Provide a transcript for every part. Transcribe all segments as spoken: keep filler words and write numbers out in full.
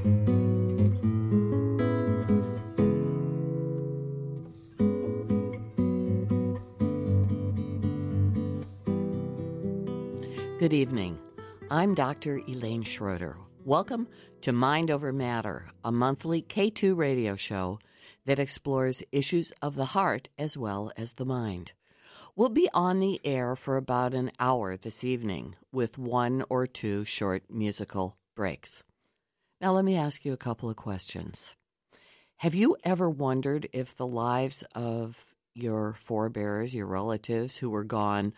Good evening. I'm Doctor Elaine Schroeder. Welcome to Mind Over Matter, a monthly K two radio show that explores issues of the heart as well as the mind. We'll be on the air for about an hour this evening with one or two short musical breaks. Now let me ask you a couple of questions. Have you ever wondered if the lives of your forebears, your relatives who were gone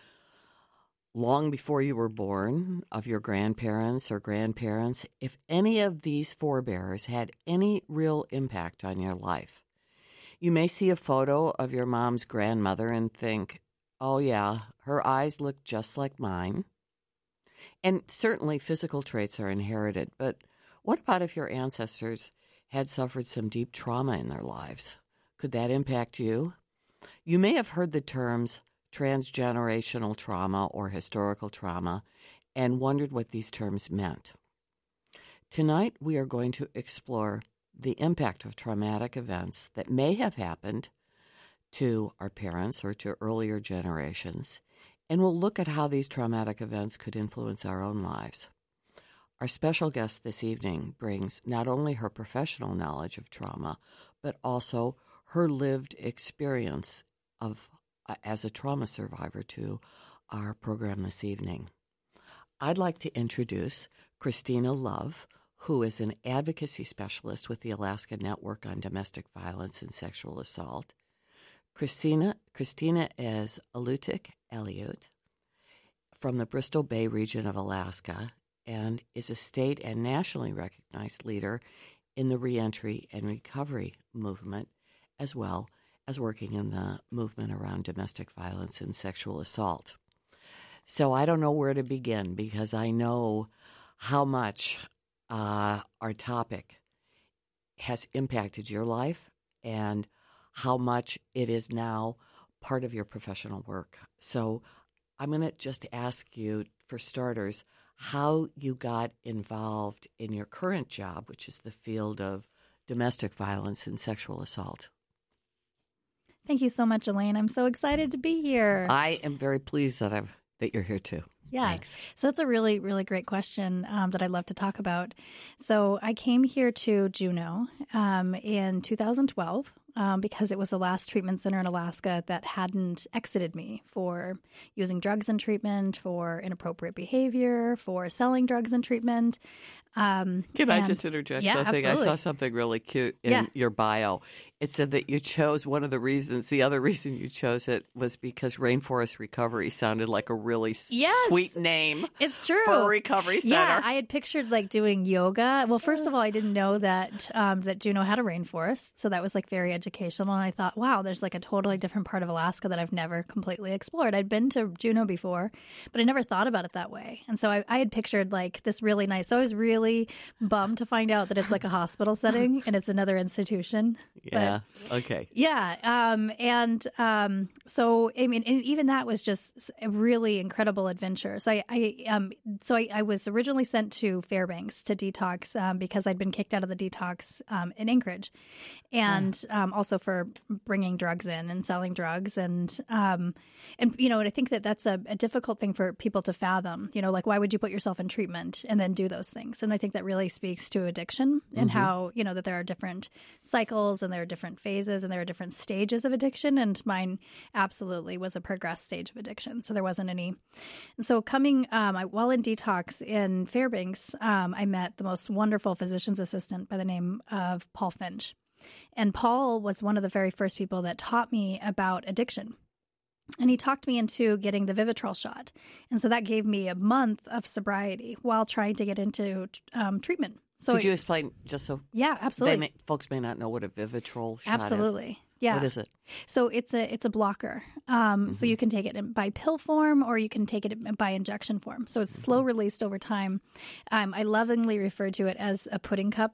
long before you were born, of your grandparents or grandparents, if any of these forebears had any real impact on your life? You may see a photo of your mom's grandmother and think, oh yeah, her eyes look just like mine. And certainly physical traits are inherited, but what about if your ancestors had suffered some deep trauma in their lives? Could that impact you? You may have heard the terms transgenerational trauma or historical trauma and wondered what these terms meant. Tonight, we are going to explore the impact of traumatic events that may have happened to our parents or to earlier generations, and we'll look at how these traumatic events could influence our own lives. Our special guest this evening brings not only her professional knowledge of trauma, but also her lived experience of as a trauma survivor to our program this evening. I'd like to introduce Christina Love, who is an advocacy specialist with the Alaska Network on Domestic Violence and Sexual Assault. Christina, Christina is Alutiiq Aleut from the Bristol Bay region of Alaska and is a state and nationally recognized leader in the reentry and recovery movement, as well as working in the movement around domestic violence and sexual assault. So I don't know where to begin because I know how much uh, our topic has impacted your life and how much it is now part of your professional work. So I'm going to just ask you, for starters, how you got involved in your current job, which is the field of domestic violence and sexual assault. Thank you so much, Elaine. I'm so excited to be here. I am very pleased that I've that you're here too. Yeah. Thanks. So it's a really, really great question um, that I'd love to talk about. So I came here to Juneau um, in two thousand twelve um, because it was the last treatment center in Alaska that hadn't exited me for using drugs in treatment, for inappropriate behavior, for selling drugs in treatment. Um, Can and, I just interject yeah, something? Absolutely. I saw something really cute in yeah. your bio. It said that you chose one of the reasons, the other reason you chose it was because Rainforest Recovery sounded like a really yes, sweet name. It's true. For a recovery center. Yeah, I had pictured like doing yoga. Well, first of all, I didn't know that um, that Juneau had a rainforest. So that was like very educational. And I thought, wow, there's like a totally different part of Alaska that I've never completely explored. I'd been to Juneau before, but I never thought about it that way. And so I, I had pictured like this really nice, so I was really bummed to find out that it's like a hospital setting and it's another institution. Yeah. But, okay. Yeah. Um, and um, so, I mean, and even that was just a really incredible adventure. So I, I um, so I, I was originally sent to Fairbanks to detox um, because I'd been kicked out of the detox um, in Anchorage, and yeah. um, also for bringing drugs in and selling drugs, and um, and you know, and I think that that's a, a difficult thing for people to fathom. You know, like why would you put yourself in treatment and then do those things? And I think that really speaks to addiction and mm-hmm. how you know that there are different cycles and there are different phases and there are different stages of addiction. And mine absolutely was a progressed stage of addiction, so there wasn't any. And so coming um, I, while in detox in Fairbanks, um, I met the most wonderful physician's assistant by the name of Paul Finch. And Paul was one of the very first people that taught me about addiction. And he talked me into getting the Vivitrol shot. And so that gave me a month of sobriety while trying to get into um, treatment. So Could you explain just so yeah, absolutely. May, folks may not know what a Vivitrol shot absolutely. is? Yeah. What is it? So it's a it's a blocker. Um, mm-hmm. So you can take it in, by pill form or you can take it by injection form. So it's mm-hmm. slow released over time. Um, I lovingly refer to it as a pudding cup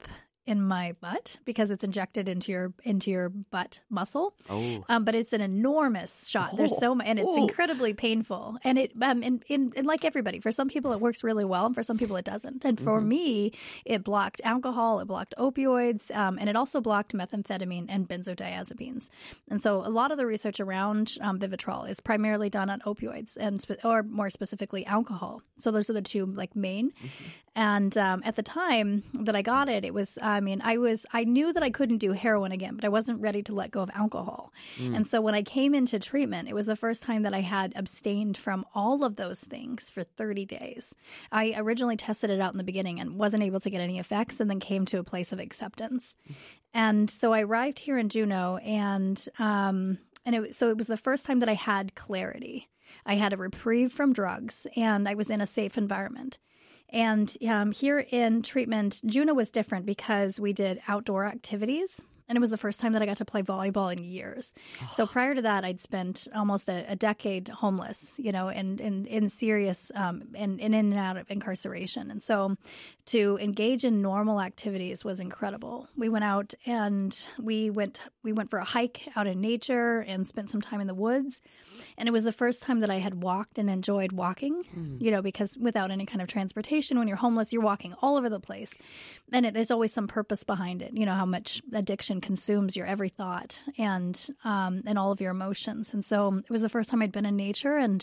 in my butt because it's injected into your into your butt muscle. Oh, um, but it's an enormous shot. Oh. There's so much, and it's Oh. incredibly painful. And it um, and, and, and like everybody, for some people it works really well, and for some people it doesn't. And for Mm-hmm. me, it blocked alcohol, it blocked opioids, um, and it also blocked methamphetamine and benzodiazepines. And so a lot of the research around um, Vivitrol is primarily done on opioids and spe- or more specifically alcohol. So those are the two like main. Mm-hmm. And um, at the time that I got it, it was, I mean, I was, I knew that I couldn't do heroin again, but I wasn't ready to let go of alcohol. Mm. And so when I came into treatment, it was the first time that I had abstained from all of those things for thirty days. I originally tested it out in the beginning and wasn't able to get any effects, and then came to a place of acceptance. And so I arrived here in Juneau, and um, and it, so it was the first time that I had clarity. I had a reprieve from drugs, and I was in a safe environment. And um, here in treatment, Juneau was different because we did outdoor activities. And it was the first time that I got to play volleyball in years. Oh. So prior to that, I'd spent almost a, a decade homeless, you know, and in, in serious um, and in and out of incarceration. And so to engage in normal activities was incredible. We went out and we went we went for a hike out in nature and spent some time in the woods. And it was the first time that I had walked and enjoyed walking, mm. you know, because without any kind of transportation, when you're homeless, you're walking all over the place. And it, there's always some purpose behind it, you know, how much addiction consumes your every thought and um, and all of your emotions. And so it was the first time I'd been in nature and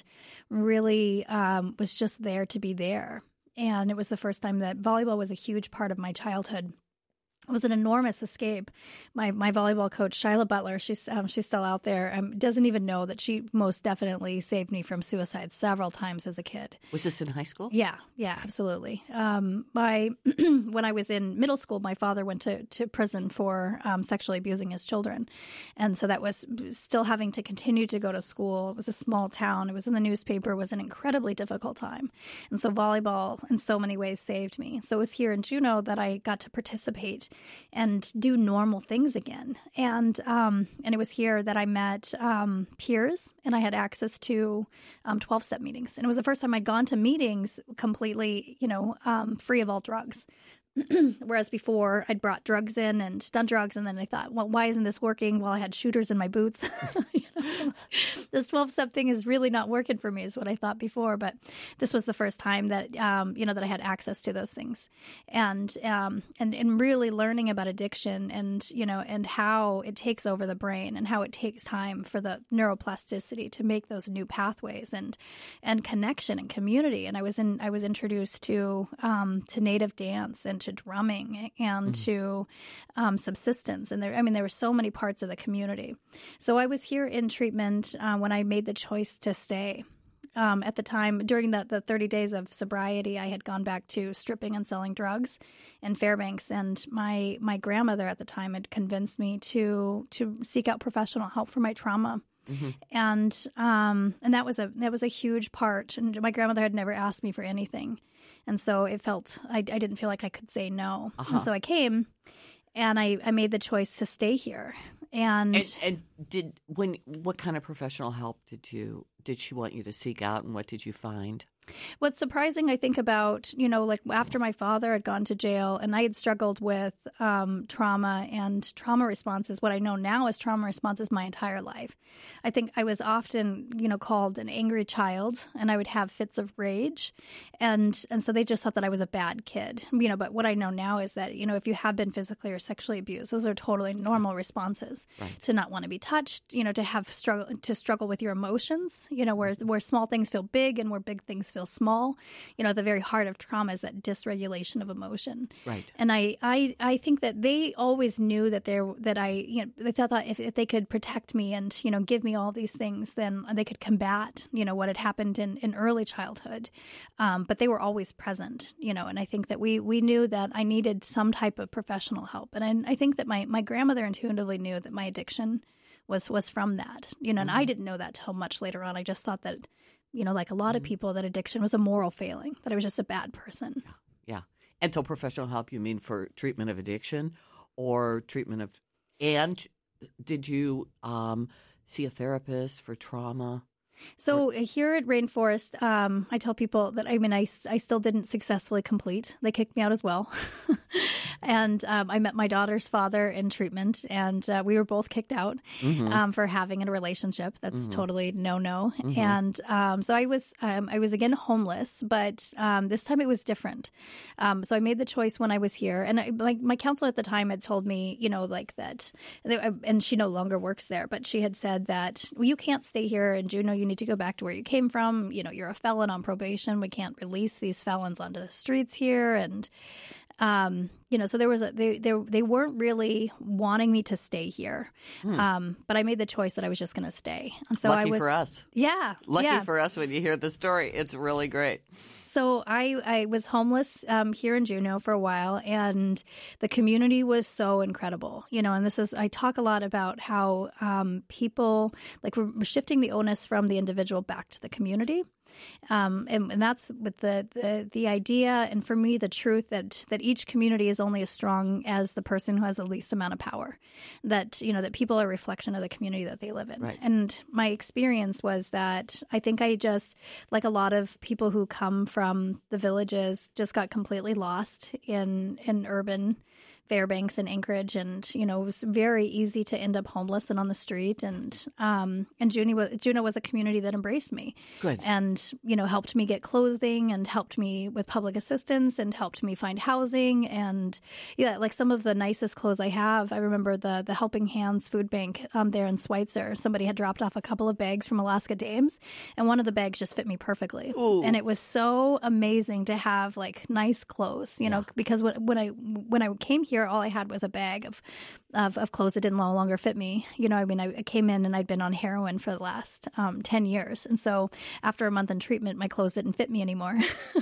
really um, was just there to be there. And it was the first time that volleyball was a huge part of my childhood. It was an enormous escape. My my volleyball coach, Shyla Butler, she's um, she's still out there, um, doesn't even know that she most definitely saved me from suicide several times as a kid. Was this in high school? Yeah, yeah, absolutely. Um, my when I was in middle school, my father went to, to prison for um, sexually abusing his children. And so that was still having to continue to go to school. It was a small town. It was in the newspaper. It was an incredibly difficult time. And so volleyball in so many ways saved me. So it was here in Juneau that I got to participate and do normal things again. And um, and it was here that I met um, peers, and I had access to um, twelve-step meetings. And it was the first time I'd gone to meetings completely, you know, um, free of all drugs. Whereas before, I'd brought drugs in and done drugs, and then I thought, well, why isn't this working? Well, I had shooters in my boots. you know? This twelve-step thing is really not working for me, is what I thought before. But this was the first time that um, you know that I had access to those things, and um, and and really learning about addiction, and you know, and how it takes over the brain, and how it takes time for the neuroplasticity to make those new pathways, and and connection and community. And I was in I was introduced to um, to native dance and to drumming and mm. to um, subsistence. And there, I mean, there were so many parts of the community. So I was here in treatment uh, when I made the choice to stay. Um, at the time, during the, the thirty days of sobriety, I had gone back to stripping and selling drugs in Fairbanks. And my my grandmother at the time had convinced me to to seek out professional help for my trauma. Mm-hmm. And um, and that was a that was a huge part. And my grandmother had never asked me for anything. And so it felt, I, I didn't feel like I could say no. Uh-huh. And so I came and I, I made the choice to stay here. And, and and did when what kind of professional help did you did she want you to seek out, and what did you find? What's surprising, I think, about, you know, like after my father had gone to jail and I had struggled with um, trauma and trauma responses, what I know now is trauma responses my entire life. I think I was often, you know, called an angry child, and I would have fits of rage. And and so they just thought that I was a bad kid, you know, but what I know now is that, you know, if you have been physically or sexually abused, those are totally normal responses. Right. To not want to be touched, you know, to have struggle, to struggle with your emotions, you know, where, where small things feel big and where big things feel small. You know, at the very heart of trauma is that dysregulation of emotion. Right. And I, I, I think that they always knew that there that I, you know, they thought that if, if they could protect me and, you know, give me all these things, then they could combat, you know, what had happened in, in early childhood. Um, but they were always present, you know, and I think that we we knew that I needed some type of professional help. And I, I think that my, my grandmother intuitively knew that my addiction was was from that, you know, and mm-hmm. I didn't know that till much later on. I just thought that, you know, like a lot mm-hmm. of people, that addiction was a moral failing, that I was just a bad person. Yeah. yeah. And so professional help, you mean for treatment of addiction or treatment of, and did you um, see a therapist for trauma? So here at Rainforest, um, I tell people that, I mean, I, I still didn't successfully complete. They kicked me out as well. And um, I met my daughter's father in treatment, and uh, we were both kicked out Mm-hmm. um, for having a relationship. That's Mhm. totally no no. Mhm. And um, so I was um, I was again homeless, but um, this time it was different. Um, so I made the choice when I was here, and I, like my counselor at the time had told me, you know, like that, and she no longer works there, but she had said that, well, you can't stay here in Juneau. You need to go back to where you came from. You know, you're a felon on probation. We can't release these felons onto the streets here, and um, you know, so there was a they they they weren't really wanting me to stay here, Hmm. um, but I made the choice that I was just going to stay, and so Lucky I was for us. yeah, Lucky yeah. for us when you hear the story. It's really great. So I, I was homeless um, here in Juneau for a while, and the community was so incredible. You know, and this is, I talk a lot about how um, people, like we're shifting the onus from the individual back to the community. Um, and, and that's with the, the the idea, and for me, the truth that that each community is only as strong as the person who has the least amount of power. That, you know, that people are a reflection of the community that they live in. Right. And my experience was that I think I just, like a lot of people who come from the villages, just got completely lost in in urban Fairbanks and Anchorage, and you know, it was very easy to end up homeless and on the street. And um, and Juneau was, Juneau was a community that embraced me, Good. and you know, helped me get clothing, and helped me with public assistance, and helped me find housing. And yeah, like some of the nicest clothes I have, I remember the the Helping Hands food bank um, there in Schweitzer. Somebody had dropped off a couple of bags from Alaska Dames, and one of the bags just fit me perfectly. Ooh. And it was so amazing to have like nice clothes, you know, because when when I when I came here, all I had was a bag of, of of clothes that didn't no longer fit me. You know, I mean, I, I came in and I'd been on heroin for the last um, ten years. And so after a month in treatment, my clothes didn't fit me anymore.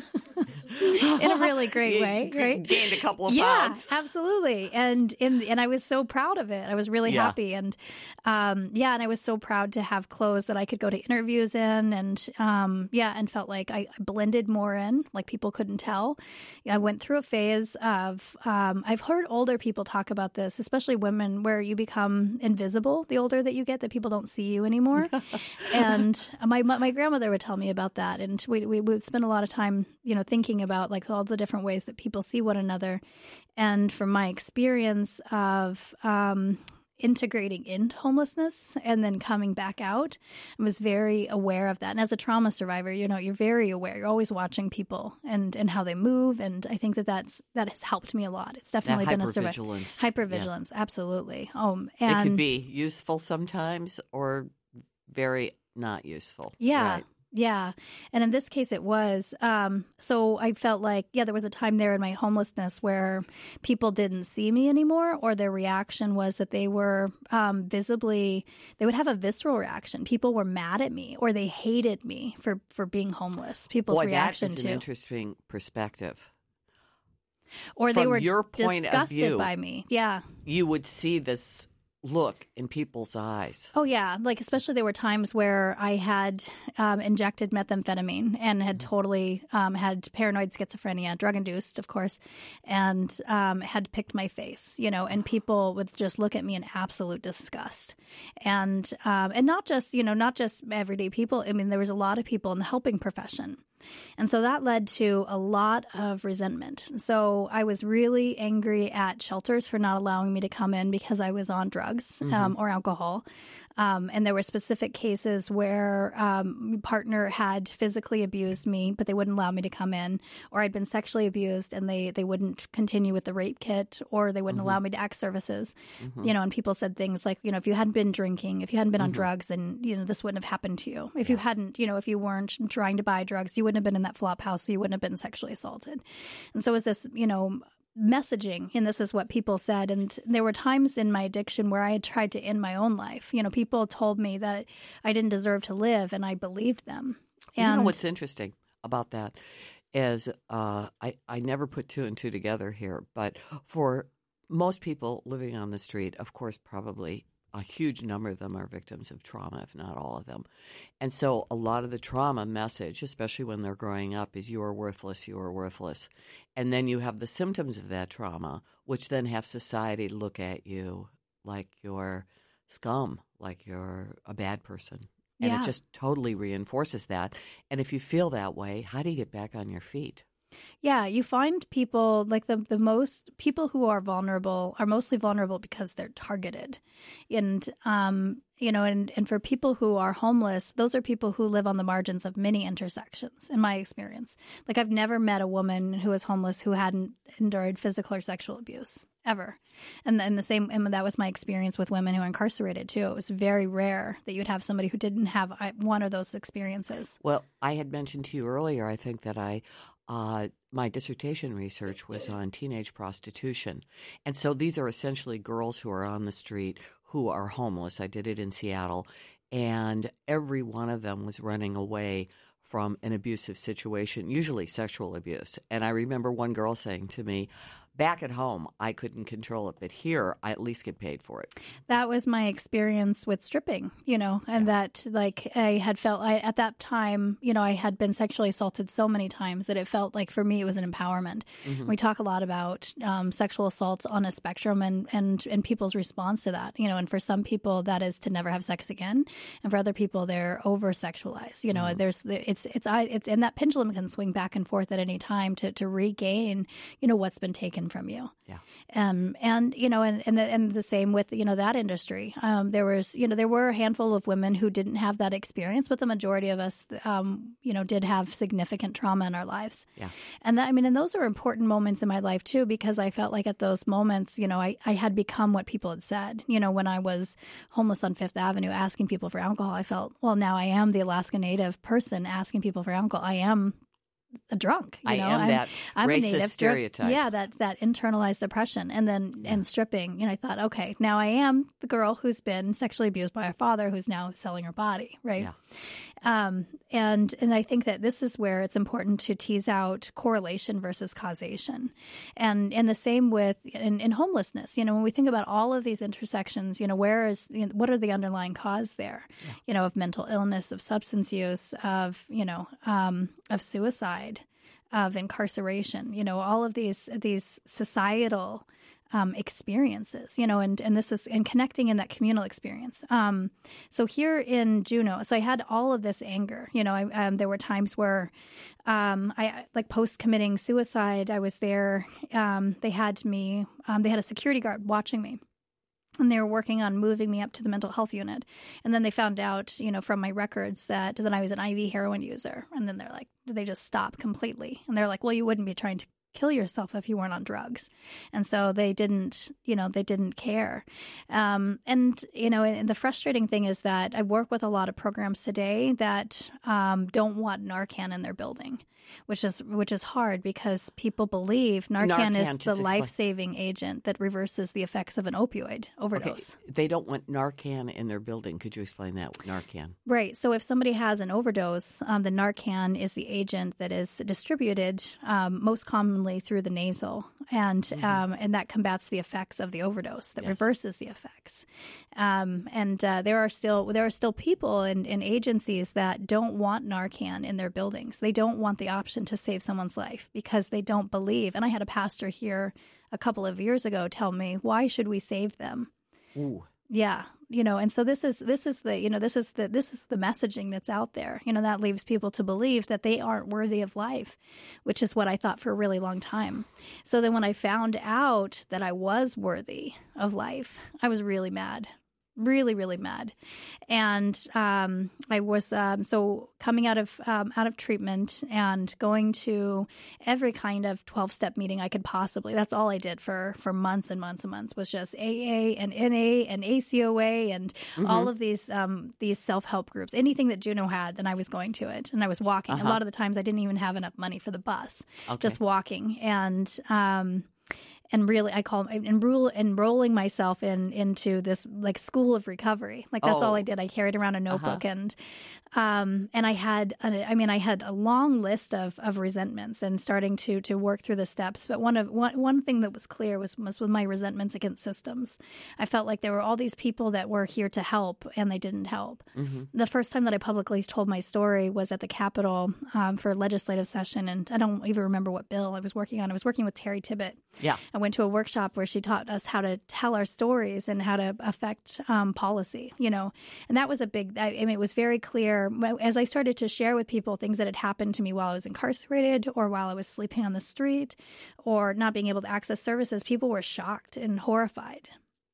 In a really great You way, g- right? Gained a couple of Yeah, pounds. absolutely. And in and I was so proud of it. I was really Yeah. happy. And um, yeah, and I was so proud to have clothes that I could go to interviews in, and um, yeah, and felt like I blended more in, like people couldn't tell. I went through a phase of um, I've heard older people talk about this, especially women, where you become invisible the older that you get, that people don't see you anymore. And my my grandmother would tell me about that, and we we would spend a lot of time, you know, thinking about like all the different ways that people see one another. And from my experience of um, integrating into homelessness and then coming back out, I was very aware of that. And as a trauma survivor, you know, you're very aware. You're always watching people and, and how they move. And I think that that's, that has helped me a lot. It's definitely That been a survivor. hypervigilance. Hypervigilance, absolutely. Um, Yeah. and It could be useful sometimes or very not useful. Yeah. Right. Yeah. And in this case, it was. Um, so I felt like, yeah, there was a time there in my homelessness where people didn't see me anymore, or their reaction was that they were um, visibly, they would have a visceral reaction. People were mad at me, or they hated me for, for being homeless. People's Boy, reaction that is to, an interesting perspective. or they from were your point of disgusted view. by me. Yeah. You would see this look in people's eyes. Oh, yeah. Like, especially there were times where I had um, injected methamphetamine and had totally um, had paranoid schizophrenia, drug-induced, of course, and um, had picked my face, you know, and people would just look at me in absolute disgust. And um, and not just, you know, not just everyday people. I mean, there was a lot of people in the helping profession. And so that led to a lot of resentment. So I was really angry at shelters for not allowing me to come in because I was on drugs um, or alcohol. Um, and there were specific cases where um, my partner had physically abused me, but they wouldn't allow me to come in, or I'd been sexually abused and they, they wouldn't continue with the rape kit, or they wouldn't Mm-hmm. allow me to act services. Mm-hmm. You know, and people said things like, you know, if you hadn't been drinking, if you hadn't been on Mm-hmm. drugs, and, you know, this wouldn't have happened to you. If you hadn't, you know, if you weren't trying to buy drugs, you wouldn't have been in that flop house, so you wouldn't have been sexually assaulted. And so it was this, you know, messaging, and this is what people said. And there were times in my addiction where I had tried to end my own life. You know, people told me that I didn't deserve to live, and I believed them. And You know what's interesting about that is uh, I, I never put two and two together here, but for most people living on the street, of course, probably a huge number of them are victims of trauma, if not all of them. And so a lot of the trauma message, especially when they're growing up, is you are worthless, you are worthless. And then you have the symptoms of that trauma, which then have society look at you like you're scum, like you're a bad person. And Yeah. it just totally reinforces that. And if you feel that way, how do you get back on your feet? Yeah, you find people like the the most people who are vulnerable are mostly vulnerable because they're targeted, and um, you know, and and for people who are homeless, those are people who live on the margins of many intersections. In my experience, like I've never met a woman who was homeless who hadn't endured physical or sexual abuse ever, and then the same. And that was my experience with women who are incarcerated too. It was very rare that you'd have somebody who didn't have one of those experiences. Well, I had mentioned to you earlier, I think that I. Uh, my dissertation research was on teenage prostitution. And so these are essentially girls who are on the street who are homeless. I did it in Seattle. And every one of them was running away from an abusive situation, usually sexual abuse. And I remember one girl saying to me, back at home, I couldn't control it, but here I at least get paid for it. That was my experience with stripping, you know, and yeah. that like I had felt I, at that time, you know, I had been sexually assaulted so many times that it felt like for me it was an empowerment. Mm-hmm. We talk a lot about um, sexual assaults on a spectrum and, and, and people's response to that, you know, and for some people that is to never have sex again. And for other people, they're over sexualized. You know, mm-hmm. there's it's, it's, I, it's, and that pendulum can swing back and forth at any time to, to regain, you know, what's been taken from you. Yeah. Um, and, you know, and, and, the, and the same with, you know, that industry. Um, there was, you know, there were a handful of women who didn't have that experience, but the majority of us, um, you know, did have significant trauma in our lives. Yeah. And that, I mean, and those are important moments in my life too, because I felt like at those moments, you know, I, I had become what people had said. You know, when I was homeless on Fifth Avenue asking people for alcohol, I felt, well, now I am the Alaska Native person asking people for alcohol. I am a drunk. You I know? am I'm, that I'm racist a native stereotype. Yeah, that that internalized oppression, and then yeah. and stripping. You know, I thought, okay, now I am the girl who's been sexually abused by her father, who's now selling her body, right? Yeah. Um, and and I think that this is where it's important to tease out correlation versus causation, and and the same with in, in homelessness. You know, when we think about all of these intersections, you know, where is you know, what are the underlying cause there? Yeah. You know, of mental illness, of substance use, of you know, um, of suicide, of incarceration. You know, all of these these societal Um, experiences, you know, and, and this is in connecting in that communal experience. Um, so here in Juneau, so I had all of this anger, you know, I, um, there were times where um, I like post committing suicide, I was there, um, they had me, um, they had a security guard watching me. And they were working on moving me up to the mental health unit. And then they found out, you know, from my records that, that I was an I V heroin user. And then they're like, they just stopped completely. And they're like, well, you wouldn't be trying to kill yourself if you weren't on drugs. And so they didn't, you know, they didn't care. Um, and, you know, and the frustrating thing is that I work with a lot of programs today that um, don't want Narcan in their building, which is which is hard because people believe Narcan, Narcan is the life-saving agent that reverses the effects of an opioid overdose. Okay. They don't want Narcan in their building. Could you explain that with Narcan? Right. So if somebody has an overdose, um, the Narcan is the agent that is distributed um, most commonly through the nasal, and mm-hmm. um, and that combats the effects of the overdose, that yes. reverses the effects. Um, and uh, there are still there are still people and, and agencies that don't want Narcan in their buildings. They don't want the option to save someone's life because they don't believe. And I had a pastor here a couple of years ago tell me, why should we save them? Ooh. Yeah. You know, and so this is this is the, you know, this is the this is the messaging that's out there. You know, that leaves people to believe that they aren't worthy of life, which is what I thought for a really long time. So then when I found out that I was worthy of life, I was really mad. Really, really mad. And um, I was um, so coming out of um, out of treatment and going to every kind of twelve-step meeting I could possibly. That's all I did for, for months and months and months was just A A and N A and A C O A and mm-hmm. all of these um, these self-help groups. Anything that Juneau had, then I was going to it. And I was walking. Uh-huh. A lot of the times I didn't even have enough money for the bus. Okay. Just walking. And um And really, I call enroll, enrolling myself in into this like school of recovery. Like that's oh. all I did. I carried around a notebook, uh-huh. and um, and I had, I mean, I had a long list of, of resentments and starting to to work through the steps. But one of one one thing that was clear was was with my resentments against systems. I felt like there were all these people that were here to help, and they didn't help. Mm-hmm. The first time that I publicly told my story was at the Capitol um, for a legislative session, and I don't even remember what bill I was working on. I was working with Terry Tibbett. Yeah. And went to a workshop where she taught us how to tell our stories and how to affect um, policy, you know, and that was a big, I, I mean, it was very clear as I started to share with people things that had happened to me while I was incarcerated or while I was sleeping on the street or not being able to access services, people were shocked and horrified.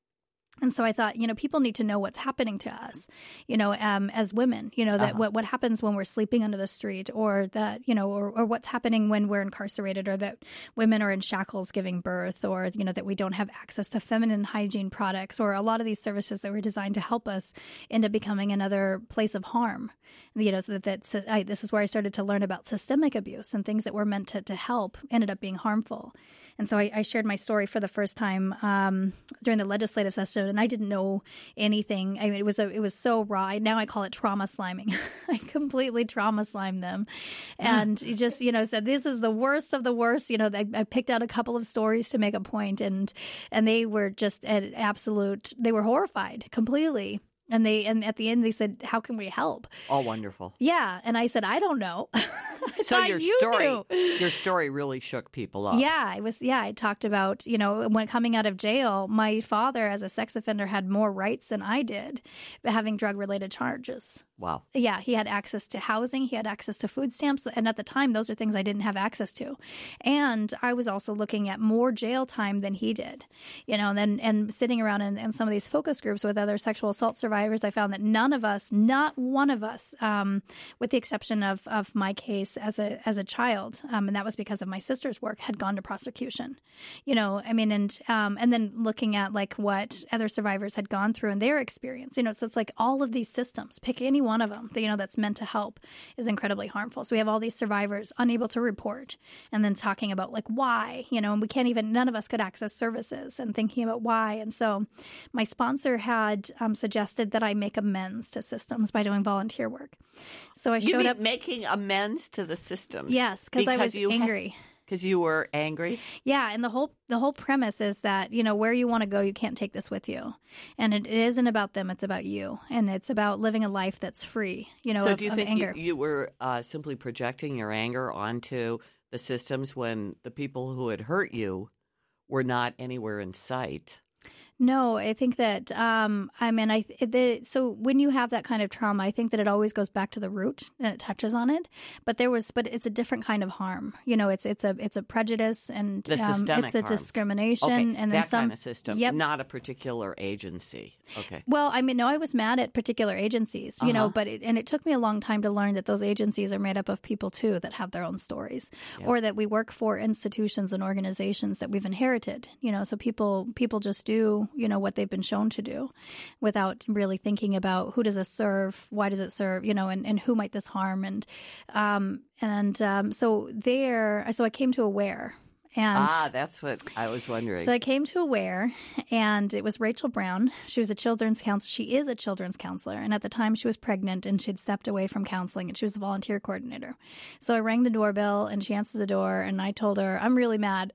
And so I thought, you know, people need to know what's happening to us, you know, um, as women, you know, that uh-huh. what, what happens when we're sleeping under the street or that, you know, or, or what's happening when we're incarcerated or that women are in shackles giving birth or, you know, that we don't have access to feminine hygiene products or a lot of these services that were designed to help us end up becoming another place of harm. You know, so that, that so I, this is where I started to learn about systemic abuse and things that were meant to, to help ended up being harmful. And so I, I shared my story for the first time um, during the legislative session, and I didn't know anything. I mean, it was a, it was so raw. Now I call it trauma sliming. I completely trauma slimed them, and you just you know said this is the worst of the worst. You know, I, I picked out a couple of stories to make a point, and and they were just at absolute. They were horrified completely. And they and at the end they said, "How can we help?" Oh, wonderful! Yeah, and I said, "I don't know." I so your you story, knew. your story really shook people up. Yeah, I was. Yeah, I talked about you know when coming out of jail, my father as a sex offender had more rights than I did, having drug related charges. Wow. Yeah, he had access to housing, he had access to food stamps, and at the time, those are things I didn't have access to. And I was also looking at more jail time than he did, you know. And then and sitting around in, in some of these focus groups with other sexual assault survivors, I found that none of us, not one of us, um, with the exception of of my case as a as a child, um, and that was because of my sister's work, had gone to prosecution. You know, I mean, and um, and then looking at like what other survivors had gone through in their experience, you know. So it's like all of these systems, pick any one of them, you know, that's meant to help is incredibly harmful. So we have all these survivors unable to report and then talking about like why, you know, and we can't even, none of us could access services and thinking about why. And so my sponsor had um, suggested that I make amends to systems by doing volunteer work. So I you showed mean up making amends to the systems. Yes, because I was angry. Ha- Because you were angry? Yeah, and the whole the whole premise is that, you know, where you want to go, you can't take this with you. And it, it isn't about them, it's about you. And it's about living a life that's free, you know, so of, do you of think anger. You, you were uh, simply projecting your anger onto the systems when the people who had hurt you were not anywhere in sight? No, I think that, um, I mean, I the, so when you have that kind of trauma, I think that it always goes back to the root and it touches on it. But there was, but it's a different kind of harm. You know, it's it's a it's a prejudice and the um, systemic it's a harm. discrimination. Okay, and then that some kind of system, yep. not a particular agency. Okay. Well, I mean, no, I was mad at particular agencies, you Uh-huh. know, but it, and it took me a long time to learn that those agencies are made up of people too that have their own stories, Yeah. or that we work for institutions and organizations that we've inherited. You know, so people people just do, you know, what they've been shown to do without really thinking about who does this serve, why does it serve, you know, and, and who might this harm. And um, and um, so there, so I came to Aware. And ah, that's what I was wondering. So I came to Aware, and it was Rachel Brown. She was a children's counselor. She is a children's counselor. And at the time, she was pregnant, and she'd stepped away from counseling, and she was a volunteer coordinator. So I rang the doorbell, and she answered the door, and I told her, I'm really mad,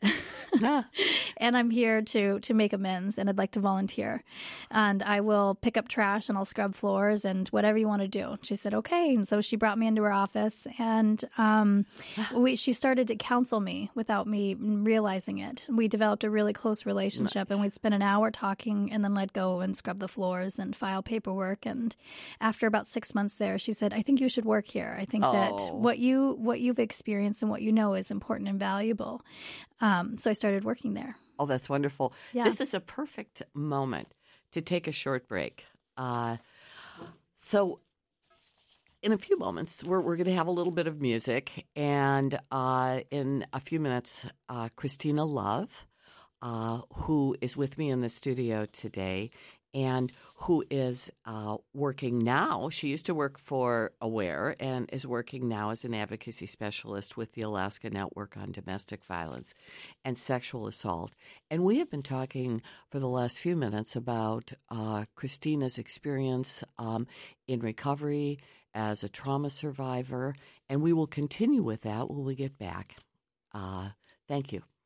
and I'm here to to make amends, and I'd like to volunteer. And I will pick up trash, and I'll scrub floors, and whatever you want to do. She said, okay. And so she brought me into her office, and um, we, she started to counsel me without me realizing it. We developed a really close relationship, nice. And we'd spend an hour talking, and then I'd go and scrub the floors and file paperwork. And after about six months there, she said, I think you should work here. I think oh. that what you what you've experienced and what you know is important and valuable. Um, so I started working there. Oh, that's wonderful. Yeah. This is a perfect moment to take a short break. Uh, so in a few moments, we're, we're going to have a little bit of music. And uh, in a few minutes, uh, Christina Love, uh, who is with me in the studio today and who is uh, working now. She used to work for Aware and is working now as an advocacy specialist with the Alaska Network on Domestic Violence and Sexual Assault. And we have been talking for the last few minutes about uh, Christina's experience um, in recovery as a trauma survivor, and we will continue with that when we get back. Uh, thank you.